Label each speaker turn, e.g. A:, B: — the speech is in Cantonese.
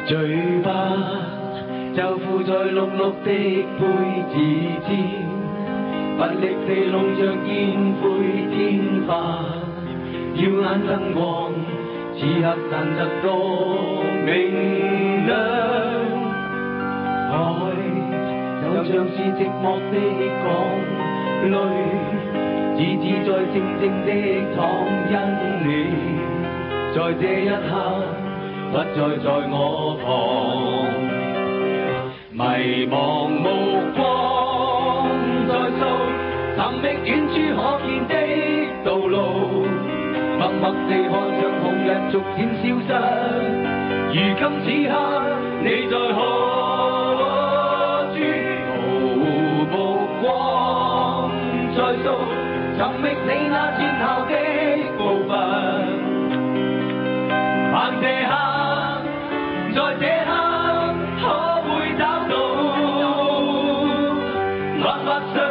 A: 最不就附在綠綠的杯子間，不力地弄着煙灰天花，耀眼燈光，此刻散得多明亮。愛就像是寂寞的港淚，自在靜靜的躺，因你在這一刻不再在我旁，迷茫目光在掃，尋覓遠處可見的道路，默默地看着紅日逐漸消失，如今此刻你在何處？目光在掃，尋覓你那前後的步伐，盼這刻，在這刻可會找到，默默想。